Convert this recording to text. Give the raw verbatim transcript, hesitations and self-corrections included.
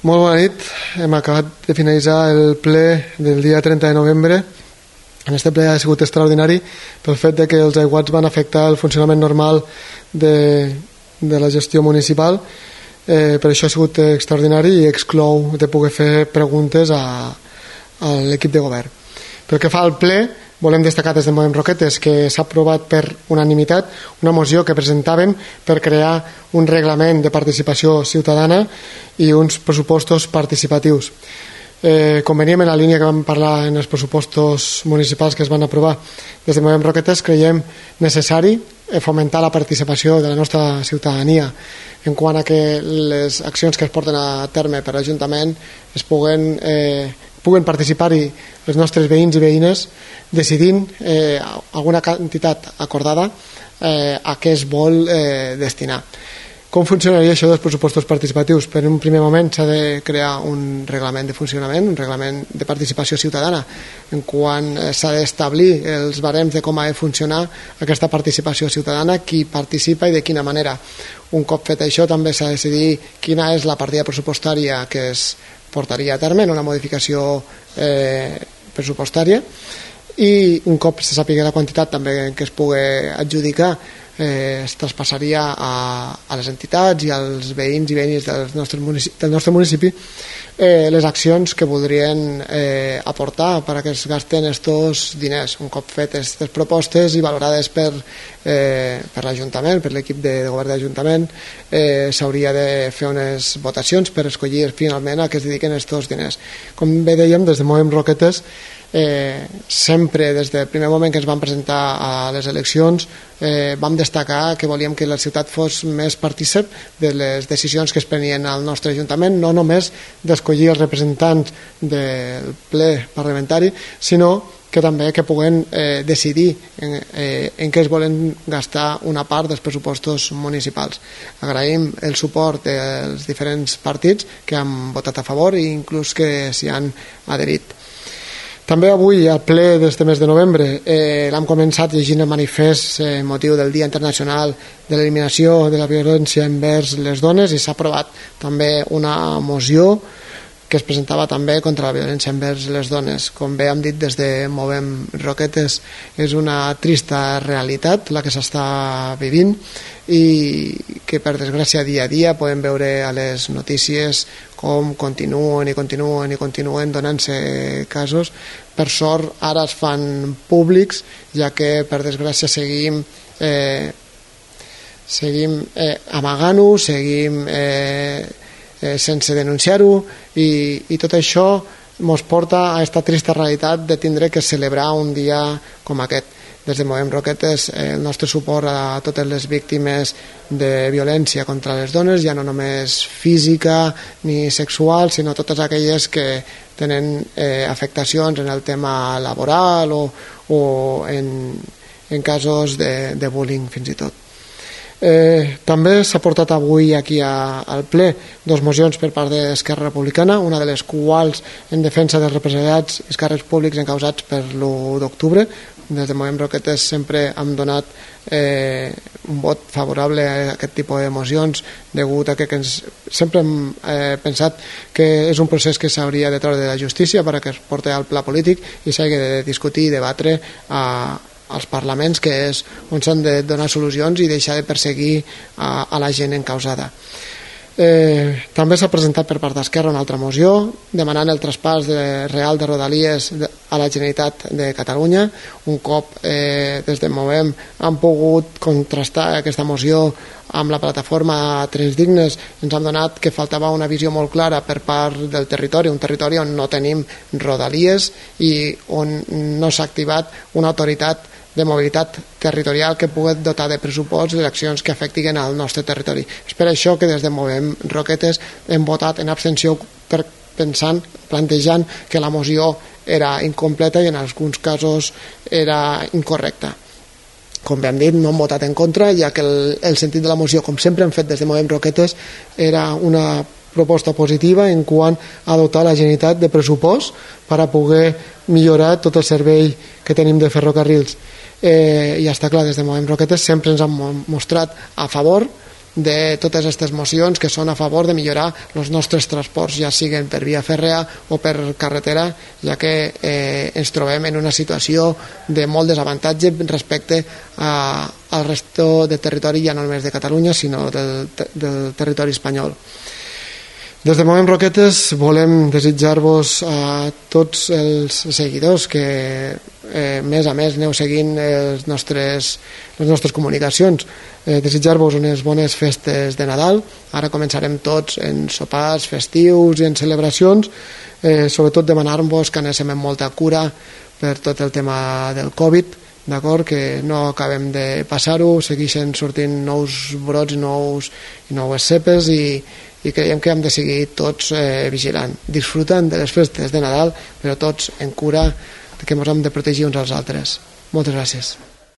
Molt bona nit. Hem acabat de finalitzar el ple del dia trenta de novembre. En este ple ha sigut extraordinari pel fet de que els aiguats van afectar el funcionament normal de, de la gestió municipal. Eh, per això ha sigut extraordinari i exclou de poder fer preguntes a, a l'equip de govern. Pel que fa al ple, volem destacar des de Movem Roquetes que s'ha aprovat per unanimitat una moció que presentàvem per crear un reglament de participació ciutadana i uns pressupostos participatius. Eh, com veníem en la línia que vam parlar en els pressupostos municipals que es van aprovar des de Movem Roquetes, creiem necessari fomentar la participació de la nostra ciutadania en quant a que les accions que es porten a terme per l'Ajuntament es puguen, eh, puguen participar-hi els nostres veïns i veïnes decidint eh, alguna quantitat acordada eh, a què es vol eh, destinar. Com funcionaria això dels pressupostos participatius? Per un primer moment s'ha de crear un reglament de funcionament, un reglament de participació ciutadana, en quan s'ha d'establir els barems de com ha de funcionar aquesta participació ciutadana, qui participa i de quina manera. Un cop fet això també s'ha de decidir quina és la partida pressupostària que es portaria a terme en una modificació eh, pressupostària, i un cop se sàpiga la quantitat també que es pugui adjudicar, Eh, es traspassaria a, a les entitats i als veïns i veïnes del nostre municipi, del nostre municipi eh, les accions que voldrien eh, aportar per a que es gasten estos diners. Un cop fetes aquestes propostes i valorades per, eh, per l'Ajuntament, per l'equip de, de govern de l'Ajuntament, eh, s'hauria de fer unes votacions per escollir finalment a què es dediquen estos diners. Com bé dèiem, des de Movem Roquetes, Eh, sempre des del primer moment que ens vam presentar a les eleccions eh, vam destacar que volíem que la ciutat fos més partícip de les decisions que es prenien al nostre Ajuntament, no només d'escollir els representants del ple parlamentari, sinó que també que puguen eh, decidir en, eh, en què es volen gastar una part dels pressupostos municipals. Agraïm el suport dels diferents partits que han votat a favor i inclús que s'hi han adherit. També avui, al ple d'este mes de novembre, eh, l'hem començat llegint el manifest eh, motiu del Dia Internacional de l'Eliminació de la Violència envers les Dones, i s'ha aprovat també una moció que es presentava també contra la violència envers les dones. Com bé hem dit des de Movem Roquetes, és una trista realitat la que s'està vivint i que per desgràcia dia a dia podem veure a les notícies com continuen i continuen i continuen donant-se casos. Per sort ara es fan públics, ja que per desgràcia seguim eh, seguim eh, amagant-ho, seguim eh, eh, sense denunciar-ho, i, i tot això ens porta a aquesta trista realitat de tindre que celebrar un dia com aquest. Des de Movem Roquetes, eh, el nostre suport a totes les víctimes de violència contra les dones, ja no només física ni sexual, sinó totes aquelles que tenen eh, afectacions en el tema laboral o, o en, en casos de, de bullying fins i tot. Eh, també s'ha portat avui aquí a, al ple dos mocions per part d'Esquerra Republicana, una de les quals en defensa dels represaliats i càrrecs públics encausats per l'u d'octubre. Des de Movem Roquetes sempre hem donat eh, un vot favorable a aquest tipus de mocions, degut a que ens, sempre hem eh, pensat que és un procés que s'hauria de treure de la justícia perquè es porti al pla polític i s'hagi de discutir i debatre a als parlaments, que és on s'han de donar solucions i deixar de perseguir a, a la gent encausada. Eh, també s'ha presentat per part d'Esquerra una altra moció demanant el traspàs de, real de Rodalies de, a la Generalitat de Catalunya. Un cop eh, des de Movem han pogut contrastar aquesta moció amb la plataforma Trens Dignes, ens han donat que faltava una visió molt clara per part del territori, un territori on no tenim Rodalies i on no s'ha activat una autoritat de mobilitat territorial que pugui dotar de pressupost les accions que afectin al nostre territori. És per això que des de Movem Roquetes hem votat en abstenció, per, pensant, plantejant que la moció era incompleta i en alguns casos era incorrecta. Com bé hem dit, no hem votat en contra, ja que el, el sentit de la moció, com sempre hem fet des de Movem Roquetes, era una proposta positiva en quant a dotar la Generalitat de pressupost per a poder millorar tot el servei que tenim de ferrocarrils. Eh, i està clar, des de Movem Roquetes sempre ens han mostrat a favor de totes aquestes mocions que són a favor de millorar els nostres transports, ja siguin per via fèrrea o per carretera, ja que eh, ens trobem en una situació de molt desavantatge respecte a, al resto de territori, ja no només de Catalunya, sinó del, del territori espanyol. Des de Movem Roquetes volem desitjar-vos a tots els seguidors que eh, més a més aneu seguint els nostres, les nostres comunicacions, eh, desitjar-vos unes bones festes de Nadal. Ara començarem tots en sopars festius i en celebracions, eh, sobretot demanar-vos que anéssim amb molta cura per tot el tema del Covid, d'acord, que no acabem de passar-ho, segueixen sortint nous brots i nous, i noves cepes i i creiem que hem de seguir tots eh, vigilant, disfrutant de les festes de Nadal, però tots en cura que ens hem de protegir uns als altres. Moltes gràcies.